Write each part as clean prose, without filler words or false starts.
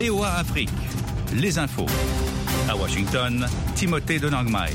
VOA Afrique, les infos. À Washington, Timothée Donangmai.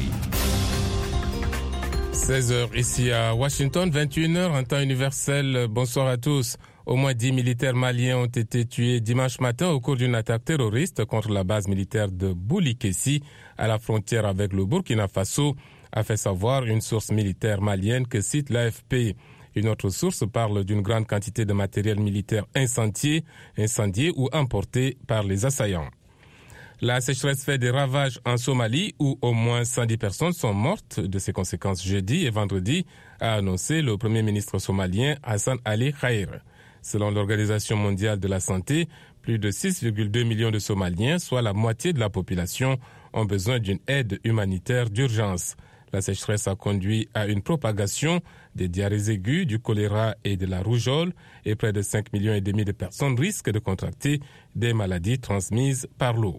16h ici à Washington, 21h en temps universel. Bonsoir à tous. Au moins 10 militaires maliens ont été tués dimanche matin au cours d'une attaque terroriste contre la base militaire de Boulikessi à la frontière avec le Burkina Faso, a fait savoir une source militaire malienne que cite l'AFP. Une autre source parle d'une grande quantité de matériel militaire incendié ou emporté par les assaillants. La sécheresse fait des ravages en Somalie où au moins 110 personnes sont mortes de ses conséquences jeudi et vendredi, a annoncé le premier ministre somalien Hassan Ali Khair. Selon l'Organisation mondiale de la santé, plus de 6,2 millions de Somaliens, soit la moitié de la population, ont besoin d'une aide humanitaire d'urgence. La sécheresse a conduit à une propagation des diarrhées aiguës, du choléra et de la rougeole et près de 5,5 millions de personnes risquent de contracter des maladies transmises par l'eau.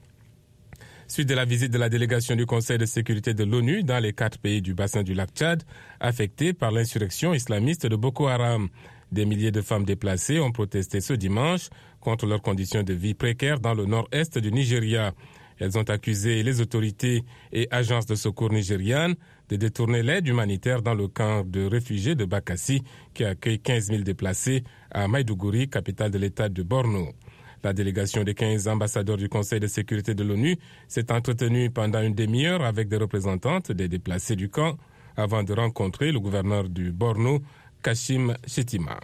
Suite de la visite de la délégation du Conseil de sécurité de l'ONU dans les 4 pays du bassin du lac Tchad affectés par l'insurrection islamiste de Boko Haram. Des milliers de femmes déplacées ont protesté ce dimanche contre leurs conditions de vie précaires dans le nord-est du Nigeria. Elles ont accusé les autorités et agences de secours nigérianes de détourner l'aide humanitaire dans le camp de réfugiés de Bakassi qui accueille 15 000 déplacés à Maïdougouri, capitale de l'état de Borno. La délégation des 15 ambassadeurs du Conseil de sécurité de l'ONU s'est entretenue pendant une demi-heure avec des représentantes des déplacés du camp avant de rencontrer le gouverneur du Borno, Kashim Shettima.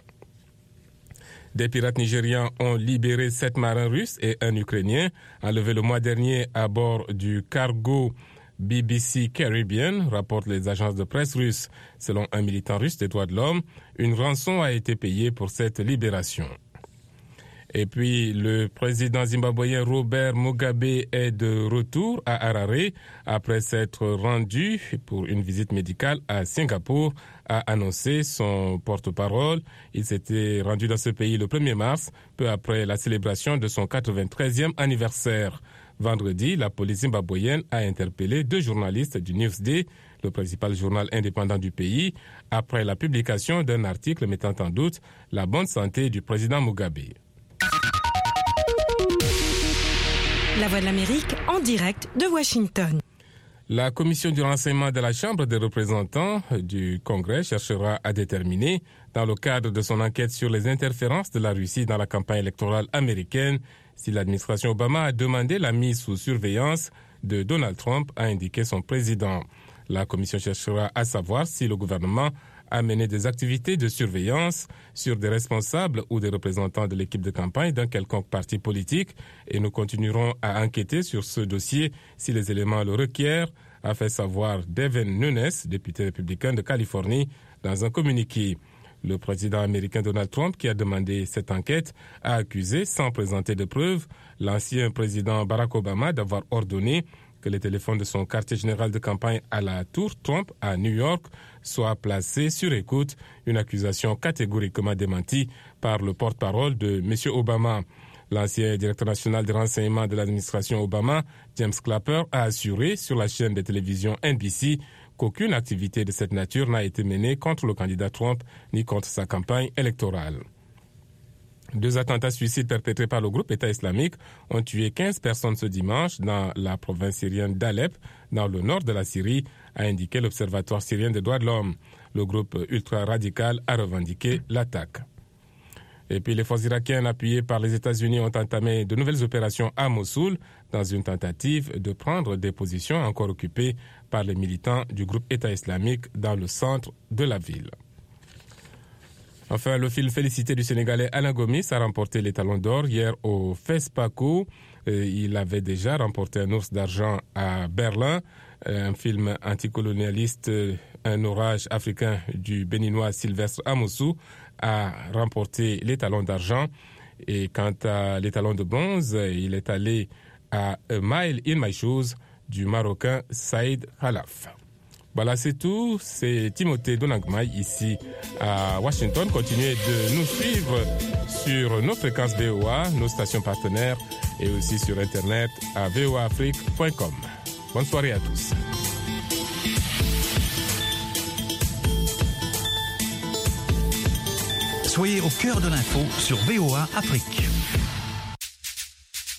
Des pirates nigérians ont libéré 7 marins russes et un Ukrainien, enlevés le mois dernier à bord du cargo BBC Caribbean, rapportent les agences de presse russes. Selon un militant russe des droits de l'homme, une rançon a été payée pour cette libération. Et puis, le président zimbabwéen Robert Mugabe est de retour à Harare après s'être rendu pour une visite médicale à Singapour, a annoncé son porte-parole. Il s'était rendu dans ce pays le 1er mars, peu après la célébration de son 93e anniversaire. Vendredi, la police zimbabwéenne a interpellé 2 journalistes du Newsday, le principal journal indépendant du pays, après la publication d'un article mettant en doute la bonne santé du président Mugabe. La Voix de l'Amérique en direct de Washington. La commission du renseignement de la Chambre des représentants du Congrès cherchera à déterminer, dans le cadre de son enquête sur les interférences de la Russie dans la campagne électorale américaine, si l'administration Obama a demandé la mise sous surveillance de Donald Trump, a indiqué son président. La commission cherchera à savoir si le gouvernement a mené des activités de surveillance sur des responsables ou des représentants de l'équipe de campagne d'un quelconque parti politique et nous continuerons à enquêter sur ce dossier si les éléments le requièrent, a fait savoir Devin Nunes, député républicain de Californie, dans un communiqué. Le président américain Donald Trump, qui a demandé cette enquête, a accusé, sans présenter de preuves, l'ancien président Barack Obama d'avoir ordonné que les téléphones de son quartier général de campagne à la Tour Trump à New York soient placés sur écoute, une accusation catégoriquement démentie par le porte-parole de M. Obama. L'ancien directeur national des renseignements de l'administration Obama, James Clapper, a assuré sur la chaîne de télévision NBC qu'aucune activité de cette nature n'a été menée contre le candidat Trump ni contre sa campagne électorale. 2 attentats suicides perpétrés par le groupe État islamique ont tué 15 personnes ce dimanche dans la province syrienne d'Alep, dans le nord de la Syrie, a indiqué l'Observatoire syrien des droits de l'homme. Le groupe ultra-radical a revendiqué l'attaque. Et puis les forces irakiennes appuyées par les États-Unis ont entamé de nouvelles opérations à Mossoul dans une tentative de prendre des positions encore occupées par les militants du groupe État islamique dans le centre de la ville. Enfin, le film Félicité du Sénégalais Alain Gomis a remporté les Talons d'Or hier au FESPACO. Il avait déjà remporté un ours d'argent à Berlin. Un film anticolonialiste, Un orage africain du Béninois Sylvestre Amossou a remporté les Talons d'argent. Et quant à les Talons de bronze, il est allé à A Mile in My Shoes du Marocain Saïd Khalaf. Voilà, c'est tout. C'est Timothée Donangmai ici à Washington. Continuez de nous suivre sur nos fréquences VOA, nos stations partenaires et aussi sur Internet à voaafrique.com. Bonne soirée à tous. Soyez au cœur de l'info sur VOA Afrique.